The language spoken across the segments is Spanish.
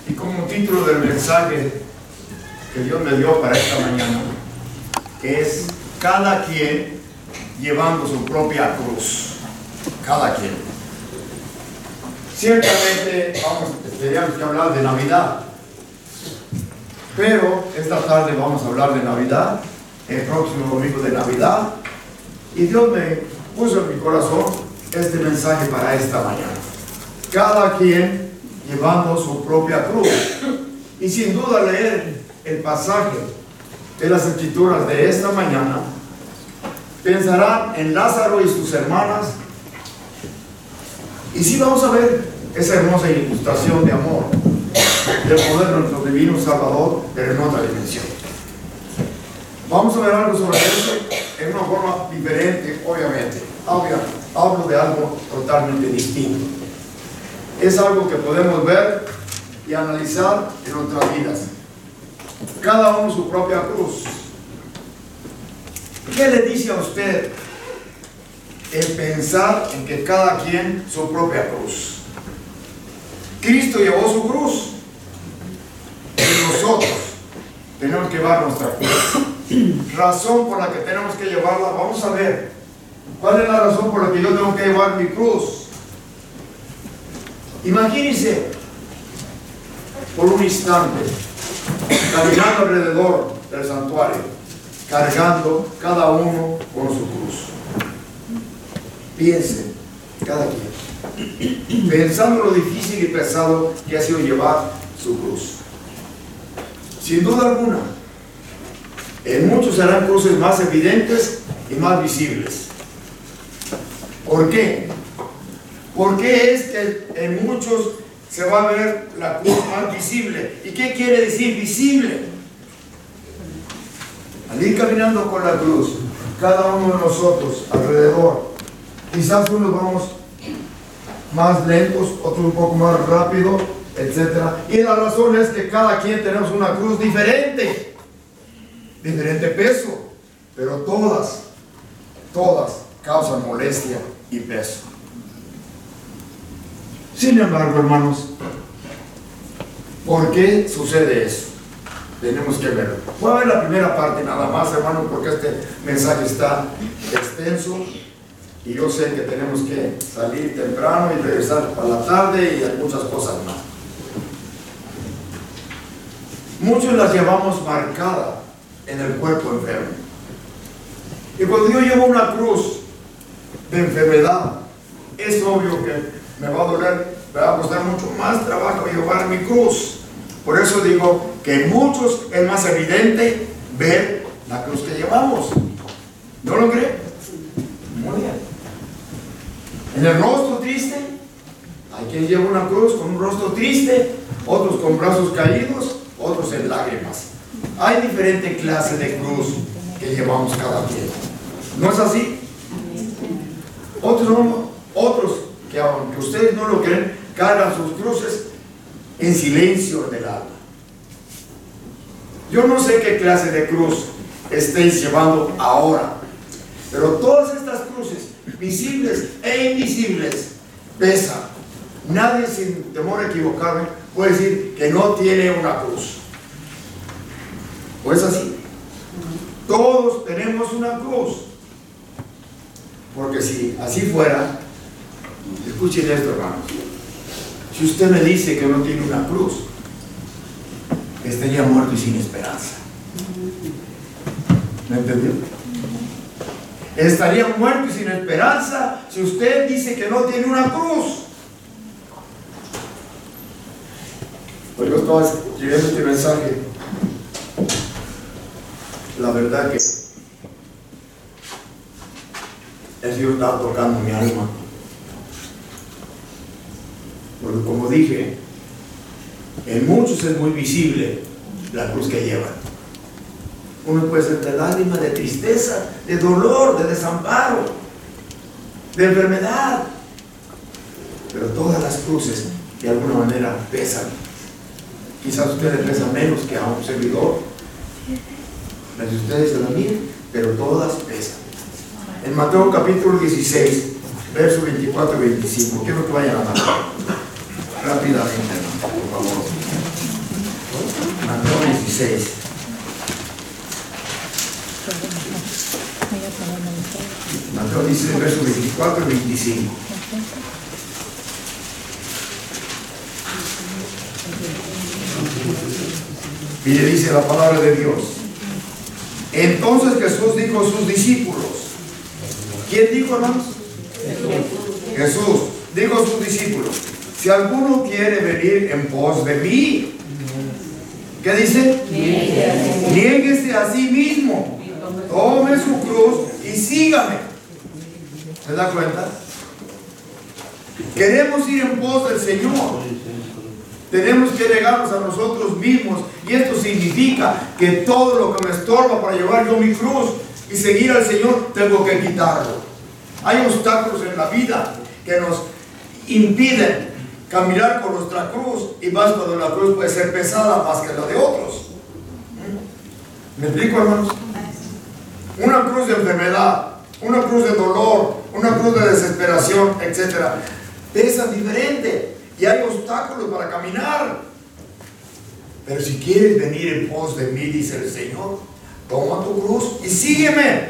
Y como título del mensaje que Dios me dio para esta mañana es cada quien llevando su propia cruz. Cada quien. Ciertamente teníamos que hablar de Navidad, pero esta tarde vamos a hablar de Navidad, el próximo domingo de Navidad, y Dios me puso en mi corazón este mensaje para esta mañana. Cada quien llevando su propia cruz. Y sin duda leer el pasaje de las Escrituras de esta mañana, pensarán en Lázaro y sus hermanas, y sí vamos a ver esa hermosa ilustración de amor del poder de nuestro divino Salvador, pero en otra dimensión. Vamos a ver algo sobre eso en una forma diferente, obviamente. Hablo de algo totalmente distinto. Es algo que podemos ver y analizar en nuestras vidas. Cada uno su propia cruz. ¿Qué le dice a usted el pensar en que cada quien su propia cruz? Cristo llevó su cruz y nosotros tenemos que llevar nuestra cruz. Razón por la que tenemos que llevarla, vamos a ver. ¿Cuál es la razón por la que yo tengo que llevar mi cruz? Imagínense por un instante caminando alrededor del santuario, cargando cada uno con su cruz. Piensen, cada quien, pensando lo difícil y pesado que ha sido llevar su cruz. Sin duda alguna, en muchos serán cruces más evidentes y más visibles. ¿Por qué? Porque es que en muchos se va a ver la cruz más visible. ¿Y qué quiere decir visible? Al ir caminando con la cruz, cada uno de nosotros alrededor, quizás unos vamos más lentos, otros un poco más rápido, etc. Y la razón es que cada quien tenemos una cruz diferente, diferente peso, pero todas causan molestia y peso. Sin embargo, hermanos, ¿por qué sucede eso? Tenemos que verlo. Voy a ver la primera parte nada más, hermanos, porque este mensaje está extenso y yo sé que tenemos que salir temprano y regresar a la tarde y hay muchas cosas más. Muchos las llevamos marcadas en el cuerpo enfermo. Y cuando yo llevo una cruz de enfermedad, es obvio que me va a doler, me va a costar mucho más trabajo llevar mi cruz. Por eso digo que en muchos es más evidente ver la cruz que llevamos. ¿No lo cree? Muy bien. En el rostro triste, hay quien lleva una cruz con un rostro triste, otros con brazos caídos, otros en lágrimas. Hay diferente clase de cruz que llevamos cada quien. ¿No es así? Otros que aunque ustedes no lo creen, cargan sus cruces en silencio del alma. Yo no sé qué clase de cruz estéis llevando ahora, pero todas estas cruces, visibles e invisibles, pesan. Nadie, sin temor a equivocarme, puede decir que no tiene una cruz. ¿O es así? Todos tenemos una cruz. Porque si así fuera, escuchen esto, hermanos. Si usted me dice que no tiene una cruz, estaría muerto y sin esperanza. ¿Me entendió? Estaría muerto y sin esperanza si usted dice que no tiene una cruz. Pues yo estaba escribiendo este mensaje. La verdad que el Señor estaba tocando mi alma. Porque como dije, en muchos es muy visible la cruz que llevan. Uno puede ser de lágrimas, de tristeza, de dolor, de desamparo, de enfermedad. Pero todas las cruces de alguna manera pesan. Quizás a usted le pesa menos que a un servidor. Las de ustedes se la miren, pero todas pesan. En Mateo capítulo 16, versos 24 y 25. Quiero que vayan a Mateo rápidamente, por favor. 26. Mateo dice en versos 24 y 25. Y le dice la palabra de Dios. Entonces Jesús dijo a sus discípulos. ¿Quién dijo, hermanos? Jesús dijo a sus discípulos: si alguno quiere venir en pos de mí, ¿qué dice? Niéguese a sí mismo, tome su cruz y sígame. ¿Se da cuenta? Queremos ir en pos del Señor. Tenemos que negarnos a nosotros mismos, y esto significa que todo lo que me estorba para llevar yo mi cruz y seguir al Señor, tengo que quitarlo. Hay obstáculos en la vida que nos impiden caminar con nuestra cruz, y más cuando la cruz puede ser pesada más que la de otros. ¿Me explico, hermanos? Una cruz de enfermedad, una cruz de dolor, una cruz de desesperación, etc., pesan diferente. Y hay obstáculos para caminar. Pero si quieres venir en pos de mí, dice el Señor, toma tu cruz y sígueme.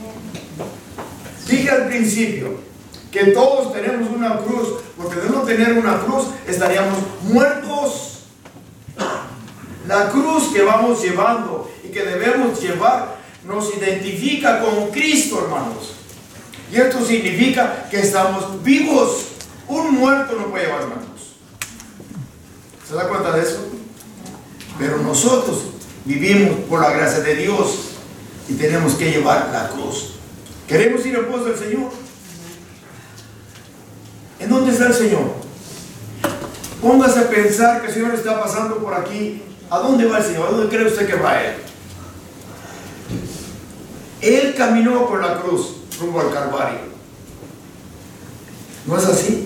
Dije al principio que todos tenemos una cruz, porque de no tener una cruz estaríamos muertos. La cruz que vamos llevando y que debemos llevar nos identifica con Cristo, hermanos. Y esto significa que estamos vivos. Un muerto no puede llevar una cruz. ¿Se da cuenta de eso? Pero nosotros vivimos por la gracia de Dios y tenemos que llevar la cruz. ¿Queremos ir en pos del Señor? ¿En dónde está el Señor? Póngase a pensar que el Señor está pasando por aquí. ¿A dónde va el Señor? ¿A dónde cree usted que va Él? Él caminó con la cruz rumbo al Calvario. ¿No es así?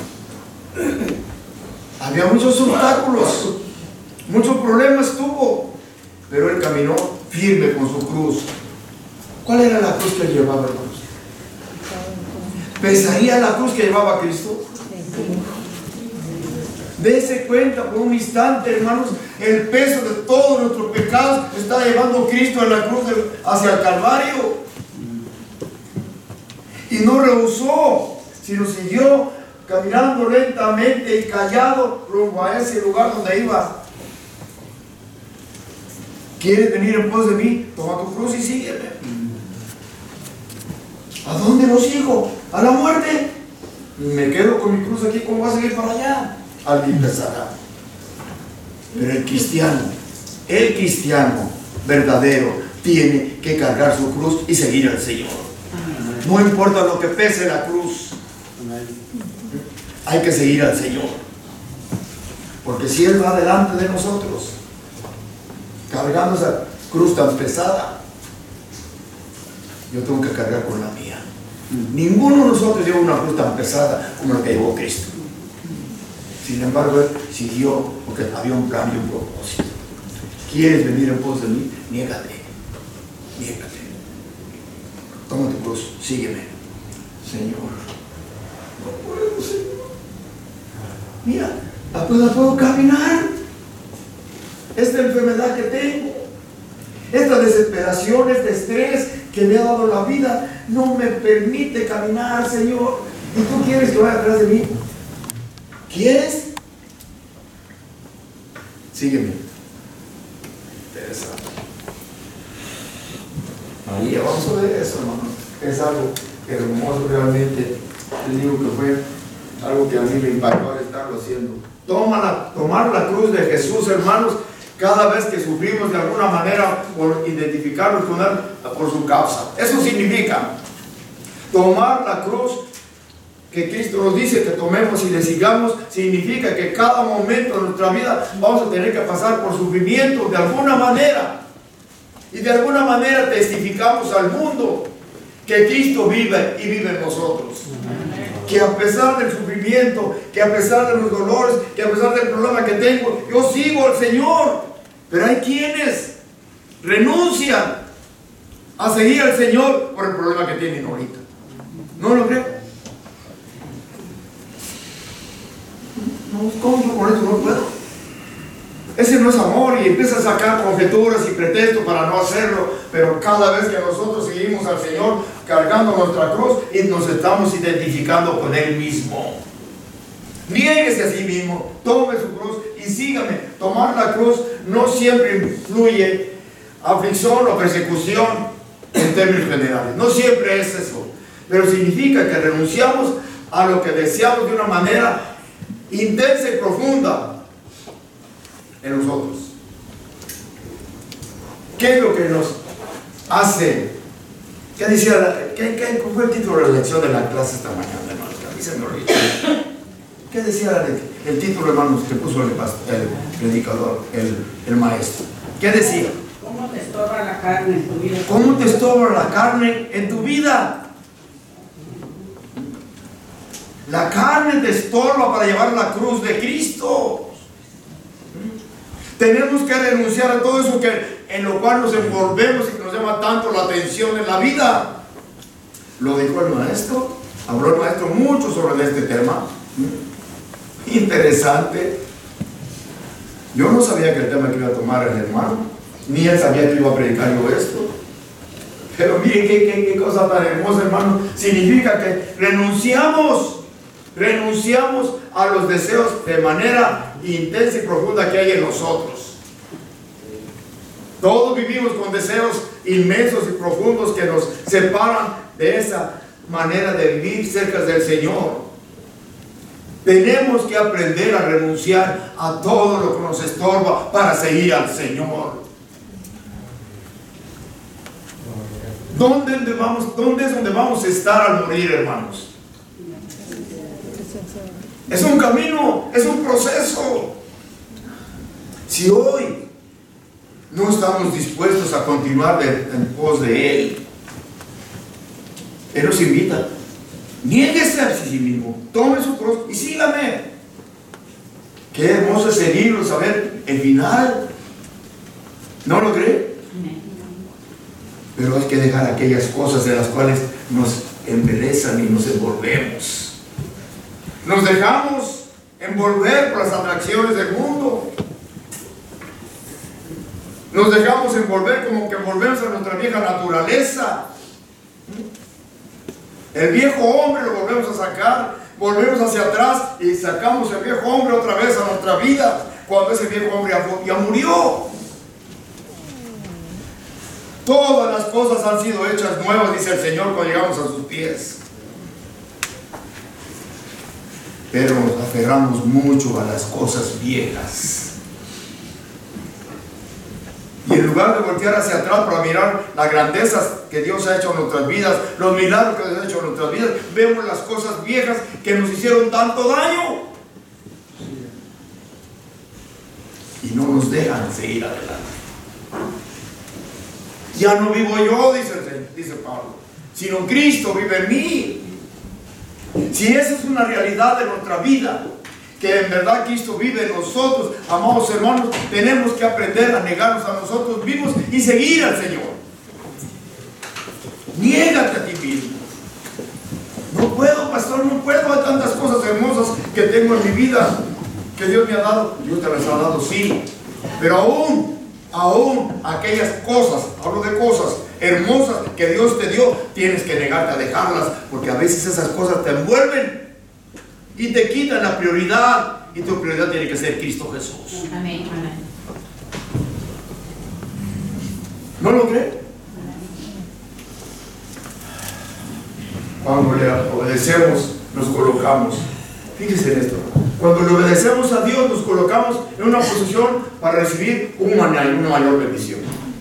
Había muchos obstáculos, muchos problemas tuvo, pero Él caminó firme con su cruz. ¿Cuál era la cruz que Él llevaba, hermanos? ¿Pesaría la cruz que llevaba Cristo? Dese cuenta por un instante, hermanos, el peso de todos nuestros pecados está llevando Cristo en la cruz hacia el Calvario. Y no rehusó, sino siguió caminando lentamente y callado rumbo a ese lugar donde iba. ¿Quieres venir en pos de mí? Toma tu cruz y sígueme. ¿A dónde lo sigo? ¿A la muerte? Me quedo con mi cruz aquí, ¿cómo voy a seguir para allá? Alguien pensará. Pero el cristiano verdadero tiene que cargar su cruz y seguir al Señor. No importa lo que pese la cruz, hay que seguir al Señor. Porque si Él va delante de nosotros cargando esa cruz tan pesada, yo tengo que cargar con la mía. Ninguno de nosotros lleva una cruz tan pesada como la que llevó Cristo. Sin embargo, Él siguió porque había un plan y un propósito. ¿Quieres venir en pos de mí? Niégate. Toma tu cruz, sígueme. Señor, no puedo, Señor. Mira, apenas puedo caminar. Esta enfermedad que tengo, esta desesperación, este estrés que me ha dado la vida, no me permite caminar, Señor. ¿Y tú quieres que vaya atrás de mí? ¿Quieres? Sígueme. Interesante. María, vamos a ver eso, hermano. Es algo hermoso realmente. Les digo que fue algo que a mí me impactó al estarlo haciendo. Tomar la cruz de Jesús, hermanos, cada vez que sufrimos de alguna manera por identificarnos con Él por su causa. Eso significa tomar la cruz que Cristo nos dice que tomemos y le sigamos. Significa que cada momento de nuestra vida vamos a tener que pasar por sufrimiento de alguna manera, y de alguna manera testificamos al mundo que Cristo vive y vive en nosotros. Que a pesar del sufrimiento, que a pesar de los dolores, que a pesar del problema que tengo, yo sigo al Señor. Pero hay quienes renuncian a seguir al Señor por el problema que tienen ahorita. ¿No lo creo? No, ¿cómo con eso no puedo? Ese no es amor, y empieza a sacar conjeturas y pretextos para no hacerlo. Pero cada vez que nosotros seguimos al Señor cargando nuestra cruz y nos estamos identificando con Él mismo. Niéguese a sí mismo, tome su cruz y sígame. Tomar la cruz no siempre influye aflicción o persecución en términos generales. No siempre es eso. Pero significa que renunciamos a lo que deseamos de una manera intensa y profunda en nosotros. ¿Qué es lo que nos hace? ¿Qué decía? ¿Qué fue el título de la lección de la clase esta mañana, hermanos? Que a mí se me olvidó. ¿Qué decía el título, hermanos, que puso el predicador, el maestro? ¿Qué decía? ¿Cómo te estorba la carne en tu vida? ¿Cómo te estorba la carne en tu vida? La carne te estorba para llevar la cruz de Cristo. Tenemos que renunciar a todo eso en lo cual nos envolvemos y que nos llama tanto la atención en la vida. Lo dijo el maestro, habló el maestro mucho sobre este tema. Interesante. Yo no sabía que el tema que iba a tomar el hermano, ni él sabía que iba a predicar yo esto. Pero miren qué cosa tan hermosa, hermano. Significa que renunciamos a los deseos de manera intensa y profunda que hay en nosotros. Todos vivimos con deseos inmensos y profundos que nos separan de esa manera de vivir cerca del Señor. Tenemos que aprender a renunciar a todo lo que nos estorba para seguir al Señor. ¿Dónde es donde vamos a estar al morir, hermanos? Es un camino, es un proceso. Si hoy no estamos dispuestos a continuar en pos de Él, Él nos invita. Niéguese a sí mismo, tome su cruz y sígame. Qué hermoso es seguirlo, saber el final. ¿No lo cree? Pero hay que dejar aquellas cosas de las cuales nos embelezan y nos envolvemos. Nos dejamos envolver por las atracciones del mundo. Nos dejamos envolver como que volvemos a nuestra vieja naturaleza. El viejo hombre lo volvemos a sacar, volvemos hacia atrás y sacamos el viejo hombre otra vez a nuestra vida, cuando ese viejo hombre ya murió. Todas las cosas han sido hechas nuevas, dice el Señor, cuando llegamos a sus pies. Pero nos aferramos mucho a las cosas viejas. Y en lugar de voltear hacia atrás para mirar las grandezas que Dios ha hecho en nuestras vidas, los milagros que Dios ha hecho en nuestras vidas, vemos las cosas viejas que nos hicieron tanto daño y no nos dejan seguir adelante. Ya no vivo yo, dice Pablo, sino Cristo vive en mí. Si esa es una realidad de nuestra vida, que en verdad Cristo vive en nosotros, amados hermanos, tenemos que aprender a negarnos a nosotros mismos y seguir al Señor. Niégate a ti mismo. No puedo, pastor, no puedo. Hay tantas cosas hermosas que tengo en mi vida que Dios me ha dado. Dios te las ha dado, sí. Pero aún aquellas cosas, hablo de cosas hermosas que Dios te dio, tienes que negarte a dejarlas, porque a veces esas cosas te envuelven y te quitan la prioridad, y tu prioridad tiene que ser Cristo Jesús. Amén, amén. ¿No lo cree? Cuando le obedecemos, nos colocamos. Fíjese en esto. Cuando le obedecemos a Dios, nos colocamos en una posición para recibir una mayor bendición.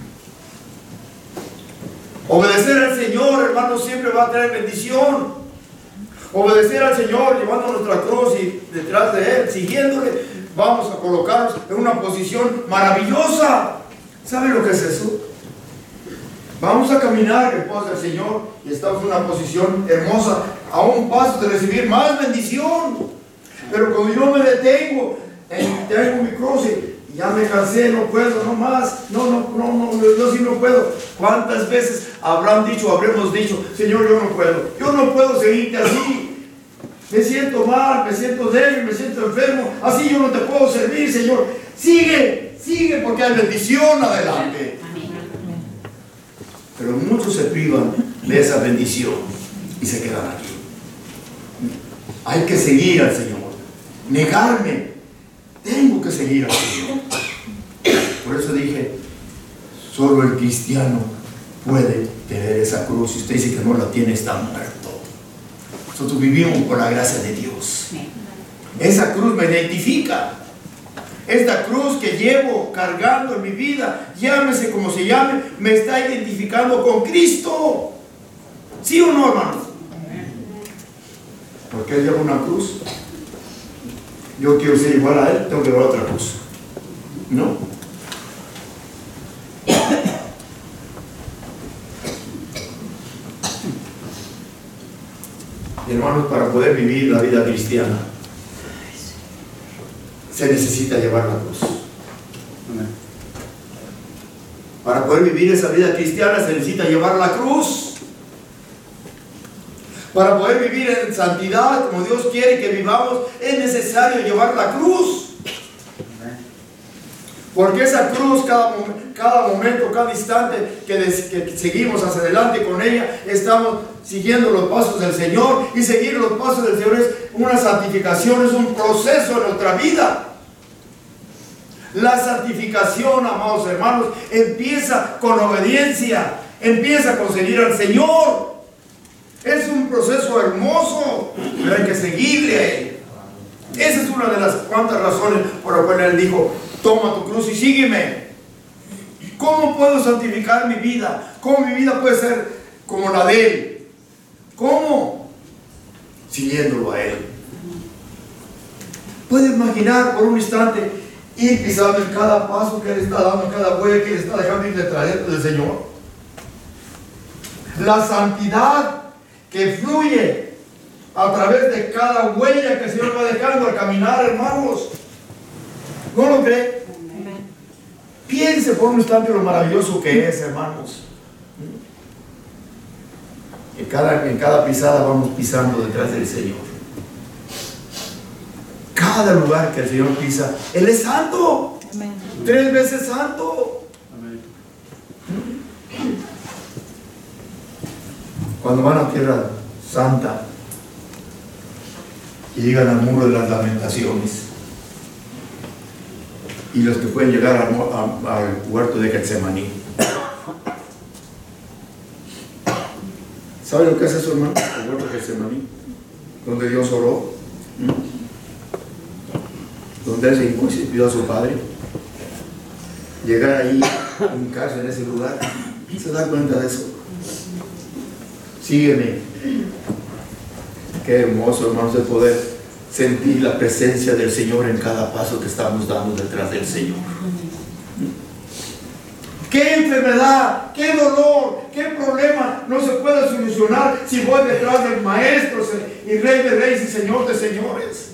Obedecer al Señor, hermano, siempre va a traer bendición. Obedecer al Señor, llevando nuestra cruz y detrás de Él, siguiéndole, vamos a colocarnos en una posición maravillosa. ¿Sabe lo que es eso? Vamos a caminar en pos del Señor y estamos en una posición hermosa, a un paso de recibir más bendición. Pero cuando yo me detengo, tengo mi cruz y ya me cansé, no puedo, no más, yo sí no puedo. ¿Cuántas veces habremos dicho, Señor, yo no puedo seguirte así? Me siento mal, me siento débil, me siento enfermo. Así yo no te puedo servir, Señor. Sigue, sigue, porque hay bendición adelante. Pero muchos se privan de esa bendición y se quedan aquí. Hay que seguir al Señor. Negarme. Tengo que seguir al Señor. Por eso dije, solo el cristiano puede tener esa cruz. Si usted dice que no la tiene, está muerto. Nosotros vivimos por la gracia de Dios. Esa cruz me identifica. Esta cruz que llevo cargando en mi vida, llámese como se llame, me está identificando con Cristo. ¿Sí o no, hermanos? Porque Él lleva una cruz. Yo quiero ser igual a Él, tengo que llevar otra cruz. ¿No? Hermanos, para poder vivir la vida cristiana se necesita llevar la cruz. Para poder vivir esa vida cristiana se necesita llevar la cruz. Para poder vivir en santidad como Dios quiere que vivamos, es necesario llevar la cruz. Porque esa cruz, cada momento, cada instante que seguimos hacia adelante con ella, estamos siguiendo los pasos del Señor. Y seguir los pasos del Señor es una santificación, es un proceso en nuestra vida. La santificación, amados hermanos, empieza con obediencia, empieza con seguir al Señor. Es un proceso hermoso, pero hay que seguirle a Él. Esa es una de las cuantas razones por las cuales Él dijo: toma tu cruz y sígueme. ¿Cómo puedo santificar mi vida? ¿Cómo mi vida puede ser como la de Él? ¿Cómo? Siguiéndolo a Él. ¿Puede imaginar por un instante ir pisando en cada paso que Él está dando, en cada huella que Él está dejando ir detrás del Señor? La santidad que fluye a través de cada huella que el Señor va dejando al caminar, hermanos. ¿No lo cree? Piense por un instante lo maravilloso que es, hermanos. En cada pisada vamos pisando detrás del Señor. Cada lugar que el Señor pisa, Él es santo. Amén. 3 veces santo. Amén. Cuando van a tierra santa y llegan al muro de las lamentaciones, y los que pueden llegar al huerto de Getsemaní, ¿sabe lo que es eso, hermano? El huerto de Getsemaní, donde Dios oró, donde Él se hincó y se pidió a su Padre. Llegar ahí, hincarse en ese lugar, ¿se da cuenta de eso? Sígueme. Qué hermoso, hermanos, el poder sentir la presencia del Señor en cada paso que estamos dando detrás del Señor. ¿Qué enfermedad, qué dolor, qué problema no se puede solucionar si voy detrás del Maestro y Rey de Reyes y Señor de Señores?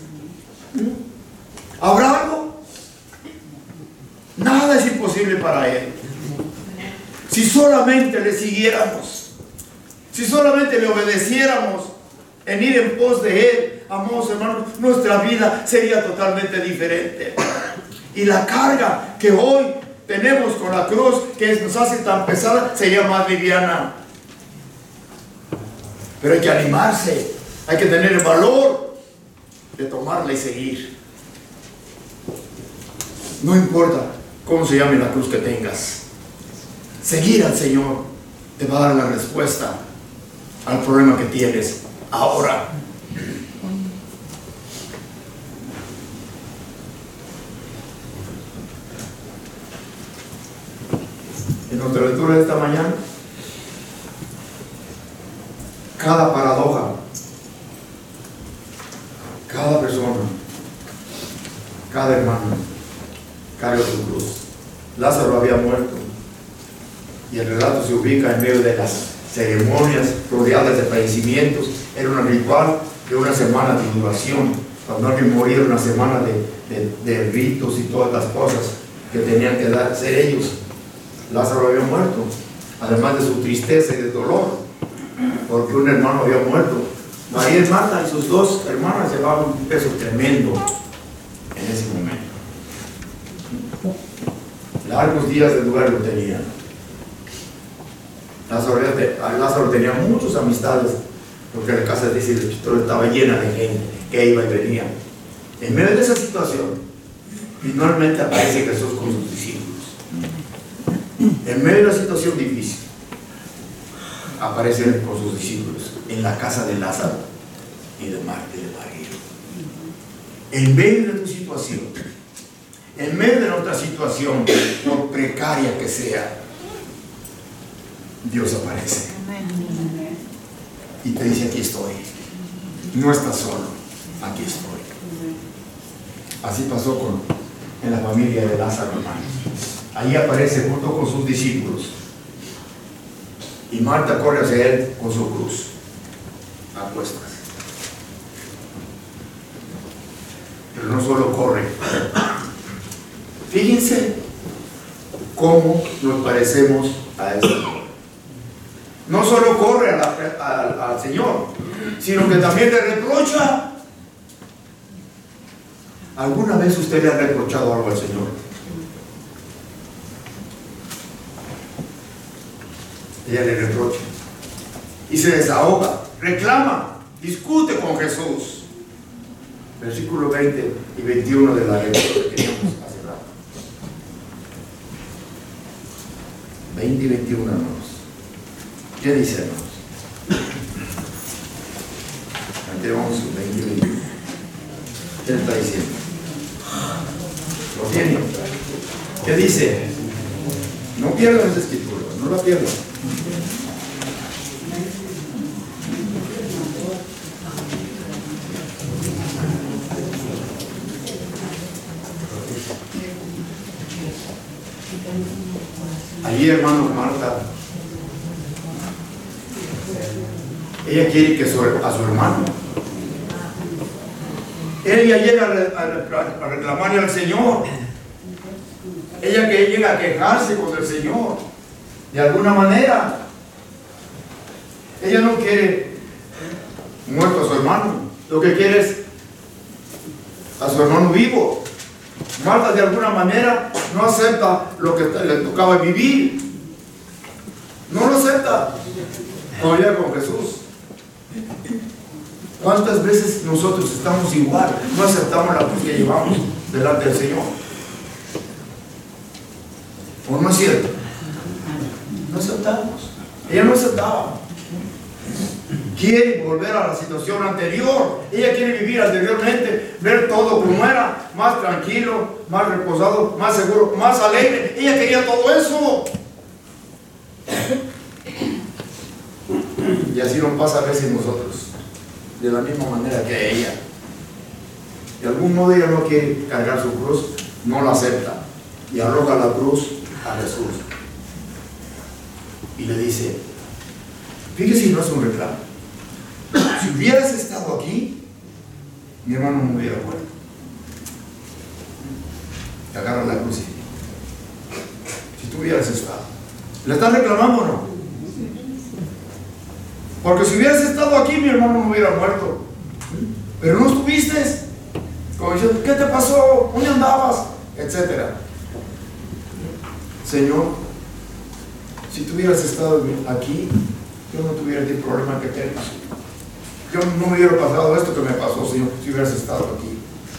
¿Habrá algo? Nada es imposible para Él. Si solamente le siguiéramos, si solamente le obedeciéramos en ir en pos de Él, amados hermanos, nuestra vida sería totalmente diferente. Y la carga que hoy tenemos con la cruz, que nos hace tan pesada, sería más liviana. Pero hay que animarse, hay que tener el valor de tomarla y seguir. No importa cómo se llame la cruz que tengas, seguir al Señor te va a dar la respuesta al problema que tienes ahora. En nuestra lectura de esta mañana, cada paradoja, cada persona, cada hermano carga su cruz. Lázaro había muerto y el relato se ubica en medio de las ceremonias rodeadas de padecimientos. Era un ritual de una semana de duración. Cuando alguien moría, era una semana de ritos y todas las cosas que tenían que hacer ellos. Lázaro había muerto, además de su tristeza y de dolor, porque un hermano había muerto. María y Marta y sus dos hermanas llevaban un peso tremendo en ese momento. Largos días de duelo tenían. Lázaro tenía muchas amistades, porque la casa dice que estaba llena de gente que iba y venía. En medio de esa situación, finalmente aparece Jesús con sus discípulos. En medio de la situación difícil, aparece con sus discípulos en la casa de Lázaro y de Marta y de María. En medio de tu situación, en medio de nuestra situación, por precaria que sea, Dios aparece y te dice: aquí estoy. No estás solo, aquí estoy. Así pasó en la familia de Lázaro, hermanos. Ahí aparece junto con sus discípulos y Marta corre hacia él con su cruz a cuestas. Pero no solo corre. Fíjense cómo nos parecemos a este Señor. No solo corre al Señor, sino que también le reprocha. ¿Alguna vez usted le ha reprochado algo al Señor? Ella le reprocha y se desahoga, reclama, discute con Jesús. Versículo 20 y 21 de la lectura que teníamos hace rato. 20 y 21, hermanos. ¿Qué dice, hermanos? Aquí vamos, 20 y 21. ¿Qué está diciendo? ¿Lo tienen? ¿Qué dice? No pierdan esa escritura, no la pierdan. Allí, hermano, Marta, ella quiere que a su hermano, ella llega a reclamarle al Señor, ella que llega a quejarse con el Señor de alguna manera. Ella no quiere muerto a su hermano, lo que quiere es a su hermano vivo. Marta de alguna manera no acepta lo que le tocaba vivir, no lo acepta como llega con Jesús. ¿Cuántas veces nosotros estamos igual? No aceptamos la cruz que llevamos delante del Señor. ¿O no es cierto? No aceptamos. Ella no aceptaba. Quiere volver a la situación anterior. Ella quiere vivir anteriormente, ver todo como era, más tranquilo, más reposado, más seguro, más alegre. Ella quería todo eso. Y así nos pasa a veces nosotros, de la misma manera que ella. De algún modo ella no quiere cargar su cruz, no la acepta y arroja la cruz a Jesús y le dice: fíjese si no es un reclamo, si hubieras estado aquí, mi hermano no me hubiera muerto. Te agarra la cruz y si tú hubieras estado. ¿Le estás reclamando o no? Porque si hubieras estado aquí, mi hermano no hubiera muerto. Pero no estuviste. Como diciendo: ¿qué te pasó? ¿Dónde andabas? Etcétera. Señor, si tú hubieras estado aquí, yo no tuviera el problema que tengo. Yo no me hubiera pasado esto que me pasó, Señor, si hubieras estado aquí.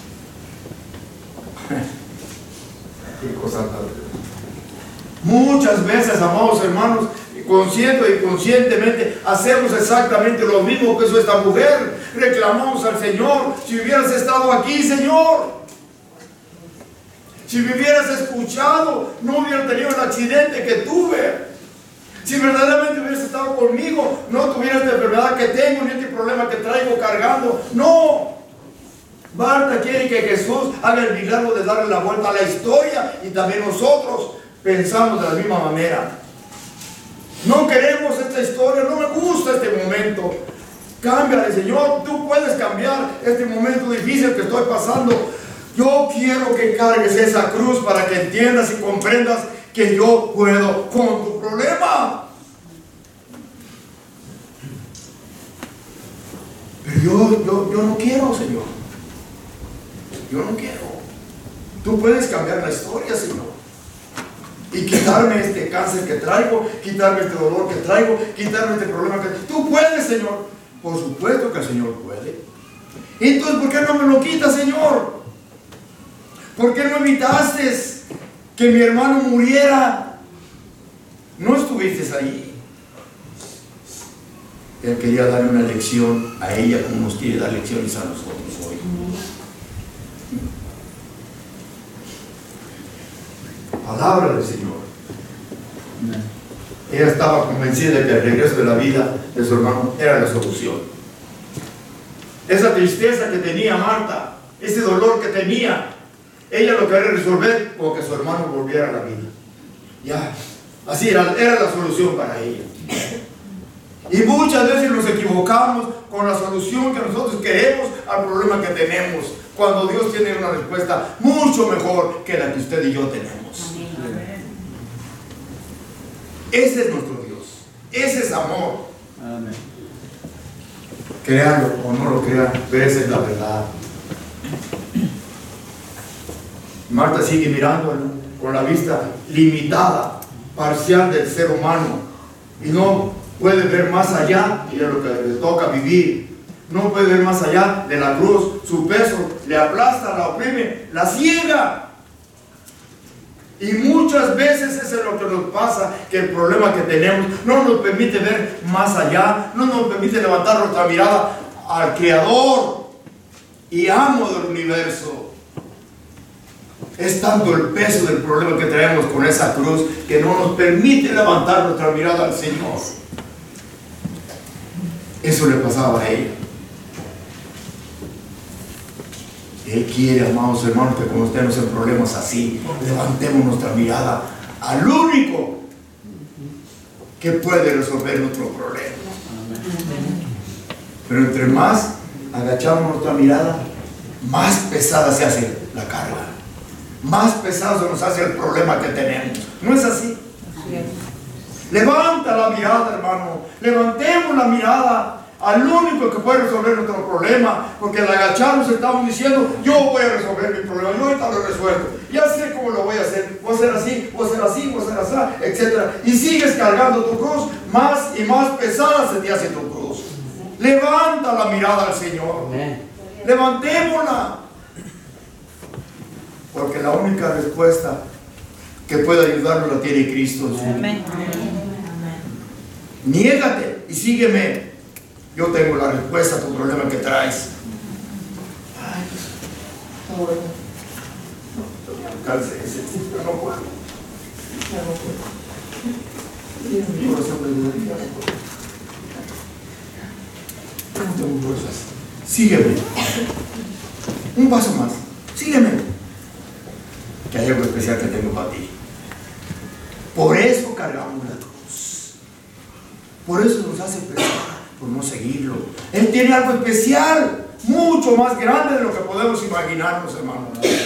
Qué cosa tan... Muchas veces, amados hermanos, consciente o inconscientemente, hacemos exactamente lo mismo que hizo esta mujer. Reclamamos al Señor: si hubieras estado aquí, Señor, si me hubieras escuchado, no hubiera tenido el accidente que tuve. Si verdaderamente hubieras estado conmigo, no tuviera esta enfermedad que tengo, ni este problema que traigo cargando. No. Marta quiere que Jesús haga el milagro de darle la vuelta a la historia, y también nosotros pensamos de la misma manera. No queremos esta historia, no me gusta este momento. Cámbiale, Señor, tú puedes cambiar este momento difícil que estoy pasando. Yo quiero que cargues esa cruz para que entiendas y comprendas que yo puedo con tu problema. yo no quiero, Señor. Yo no quiero. Tú puedes cambiar la historia, Señor. Y quitarme este cáncer que traigo, quitarme este dolor que traigo, quitarme este problema que traigo. Tú puedes, Señor. Por supuesto que el Señor puede. Entonces, ¿por qué no me lo quitas, Señor? ¿Por qué no evitaste que mi hermano muriera? No estuviste ahí. Él quería darle una lección a ella como nos quiere dar lecciones a nosotros hoy. Palabra del Señor. Ella estaba convencida de que el regreso de la vida de su hermano era la solución. Esa tristeza que tenía Marta, ese dolor que tenía, ella lo quería resolver con que su hermano volviera a la vida. Ya, así era la solución para ella. Y muchas veces nos equivocamos con la solución que nosotros queremos al problema que tenemos, cuando Dios tiene una respuesta mucho mejor que la que usted y yo tenemos. Ese es nuestro Dios. Ese es amor. Amén. Créanlo o no lo crean, pero esa es la verdad. Marta sigue mirando con la vista limitada, parcial del ser humano, y no puede ver más allá de lo que le toca vivir. No puede ver más allá de la cruz. Su peso le aplasta, la oprime, la ciega. Y muchas veces eso es lo que nos pasa, que el problema que tenemos no nos permite ver más allá, no nos permite levantar nuestra mirada al Creador y amo del universo. Es tanto el peso del problema que traemos con esa cruz que no nos permite levantar nuestra mirada al Señor. Eso le pasaba a ella. Él quiere, amados hermanos, que cuando estemos en problemas así, levantemos nuestra mirada al único que puede resolver nuestro problema. Pero entre más agachamos nuestra mirada, más pesada se hace la carga, más pesado se nos hace el problema que tenemos. ¿No es así? Levanta la mirada, hermano. Levantemos la mirada al único que puede resolver nuestro problema, porque al agacharnos estamos diciendo: yo voy a resolver mi problema, yo ahorita lo resuelvo, ya sé cómo lo voy a hacer, voy a hacer así, voy a hacer así, voy a hacer así, etc. Y sigues cargando tu cruz, más y más pesada se te hace tu cruz. Levanta la mirada al Señor. Levantémosla, porque la única respuesta que puede ayudarnos la tiene Cristo. Amén. Niégate y sígueme. Yo tengo la respuesta a tu problema que traes. Ay, no puedo. Yo no puedo. Mi corazón me duele. No tengo fuerzas. Sígueme. Un paso más. Sígueme. Que hay algo especial que tengo para ti. Por eso cargamos la cruz. Por eso nos hace pesar. Por no seguirlo. Él tiene algo especial, mucho más grande de lo que podemos imaginarnos, hermano.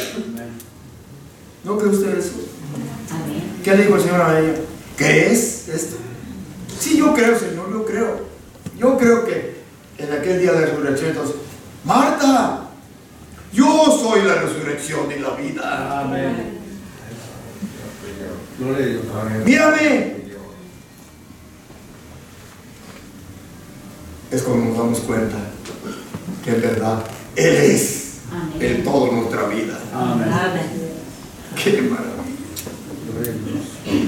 ¿No cree usted eso? ¿Qué le dijo el Señor a ella? ¿Crees esto? Sí, yo creo, Señor, yo creo. Yo creo que en aquel día de la resurrección, entonces, Marta, yo soy la resurrección y la vida. Amén. Gloria a Dios. Mírame. Es cuando nos damos cuenta que en verdad Él es el todo en nuestra vida. Amén. Qué maravilla. Gloria a Dios.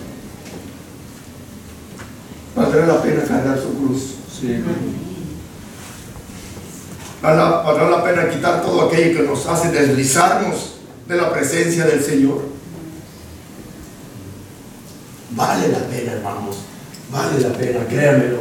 Valdrá la pena cargar su cruz. Sí. Valdrá la pena quitar todo aquello que nos hace deslizarnos de la presencia del Señor. Vale la pena, hermanos. Vale la pena, créanmelo.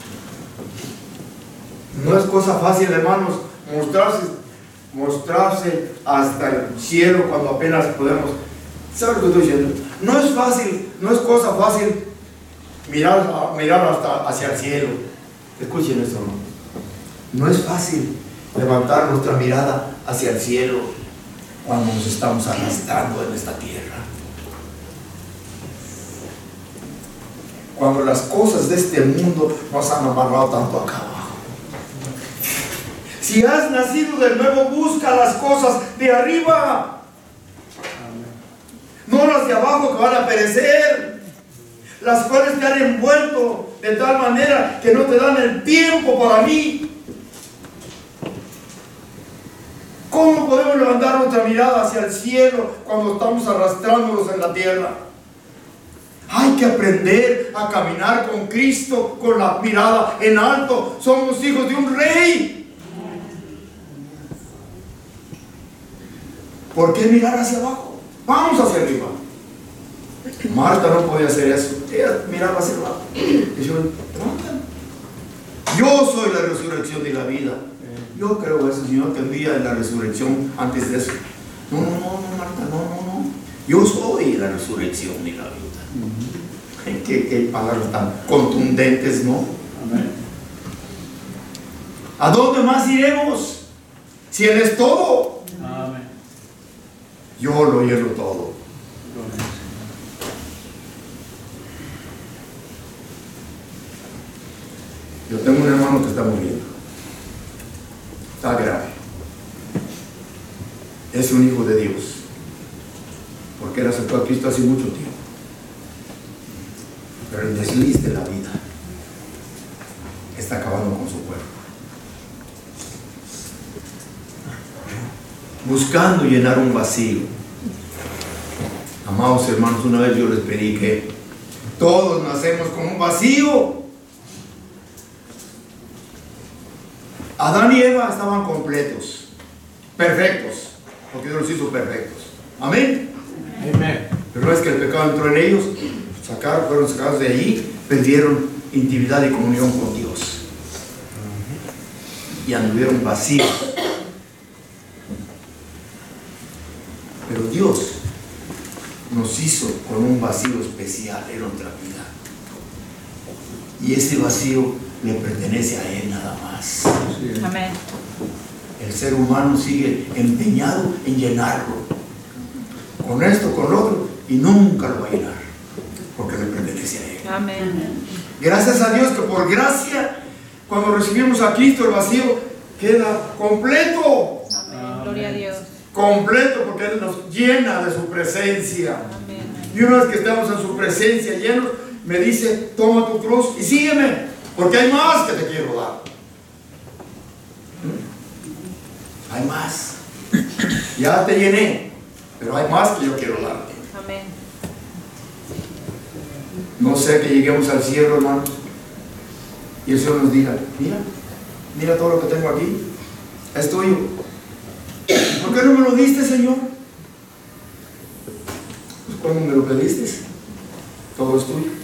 No es cosa fácil, hermanos, mostrarse hasta el cielo cuando apenas podemos. ¿Saben lo que estoy diciendo? No es fácil, no es cosa fácil mirar hasta hacia el cielo. Escuchen esto, hermano. No es fácil levantar nuestra mirada hacia el cielo cuando nos estamos arrastrando en esta tierra. Cuando las cosas de este mundo nos han amarrado tanto acá abajo. Si has nacido de nuevo, busca las cosas de arriba, no las de abajo que van a perecer, las cuales te han envuelto de tal manera que no te dan el tiempo para mí. ¿Cómo podemos levantar nuestra mirada hacia el cielo cuando estamos arrastrándonos en la tierra? Hay que aprender a caminar con Cristo, con la mirada en alto. Somos hijos de un rey. ¿Por qué mirar hacia abajo? Vamos hacia arriba. Marta no podía hacer eso. Ella miraba hacia abajo. Yo soy la resurrección de la vida. Yo creo eso, Señor, que el día de la resurrección, antes de eso. No, Marta, no. Yo soy la resurrección de la vida. Qué palabras tan contundentes, ¿no? Amén. ¿A dónde más iremos? Si Él es todo. Amén. Yo lo lleno todo. Yo tengo un hermano que está muriendo. Está grave. Es un hijo de Dios, porque él aceptó a Cristo hace mucho tiempo. Pero el desliz de la vida está acabando con su cuerpo, buscando llenar un vacío. Amados hermanos, una vez yo les pedí que todos nacemos con un vacío. Adán y Eva estaban completos, perfectos, porque Dios los hizo perfectos. Amén. Amén. Pero es que el pecado entró en ellos, fueron sacados de allí, perdieron intimidad y comunión con Dios y anduvieron vacíos. Pero Dios nos hizo con un vacío especial en nuestra vida, y ese vacío le pertenece a Él nada más. Amén. El ser humano sigue empeñado en llenarlo con esto, con lo otro, y nunca lo va a llenar, porque le pertenece a Él. Amén. Gracias a Dios que por gracia, cuando recibimos a Cristo, el vacío queda completo. Amén. Gloria a Dios. Completo, porque Él nos llena de su presencia. Amén. Y una vez que estamos en su presencia llenos, me dice: toma tu cruz y sígueme, porque hay más que te quiero dar. Hay más. Ya te llené, pero hay más que yo quiero darte. Amén. No sé que lleguemos al cielo, hermanos, y el Señor nos diga: mira todo lo que tengo aquí, es tuyo. ¿Por qué no me lo diste, Señor? Pues cuando me lo pediste, todo es tuyo.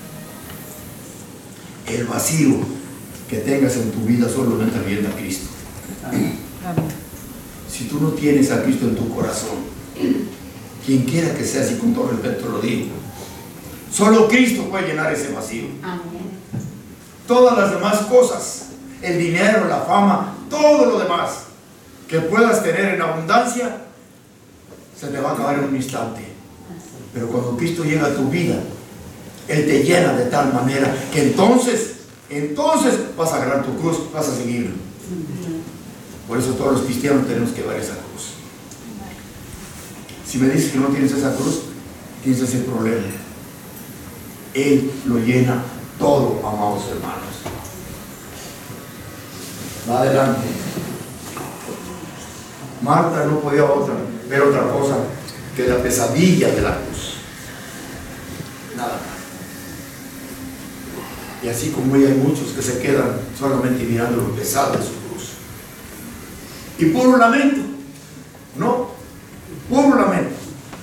El vacío que tengas en tu vida solamente viene a Cristo. Amén. Si tú no tienes a Cristo en tu corazón, quien quiera que sea, y con todo respeto lo digo, solo Cristo puede llenar ese vacío. Amén. Todas las demás cosas, el dinero, la fama, todo lo demás que puedas tener en abundancia, se te va a acabar en un instante. Pero cuando Cristo llega a tu vida, Él te llena de tal manera que entonces vas a agarrar tu cruz, vas a seguirlo. Por eso todos los cristianos tenemos que ver esa cruz. Si me dices que no tienes esa cruz, tienes ese problema. Él lo llena todo, amados hermanos. Va adelante. Marta no podía ver otra cosa que la pesadilla de la cruz. Nada más. Y así como ella, hay muchos que se quedan solamente mirando lo pesado de su cruz. Y puro lamento. No, puro lamento.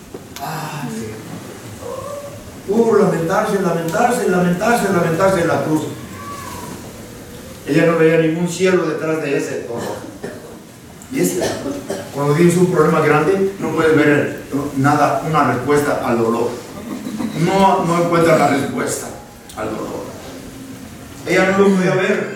Puro lamentarse de la cruz. Ella no veía ningún cielo detrás de ese todo. Y es cuando tienes un problema grande, no puedes ver nada, una respuesta al dolor. No encuentras la respuesta al dolor. Ella no lo podía ver.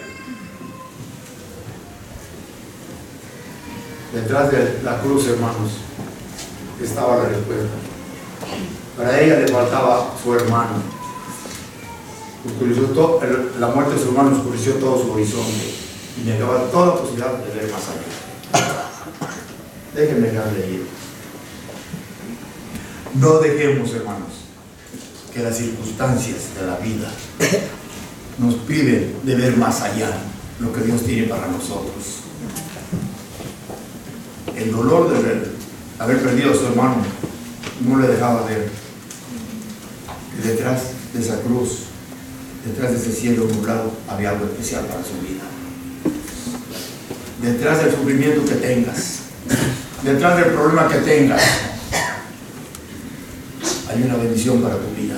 Detrás de la cruz, hermanos, estaba la respuesta. Para ella le faltaba su hermano. La muerte de su hermano oscureció todo su horizonte. y negaba toda posibilidad de ver más allá. Déjenme dejarle ir. No dejemos, hermanos, que las circunstancias de la vida nos piden de ver más allá lo que Dios tiene para nosotros. El dolor de haber perdido a su hermano no le dejaba ver que detrás de esa cruz, detrás de ese cielo nublado, había algo especial para su vida. Detrás del sufrimiento que tengas, detrás del problema que tengas, hay una bendición para tu vida.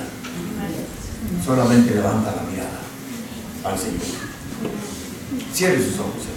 Solamente levanta la mirada al Señor. Cierre sus ojos.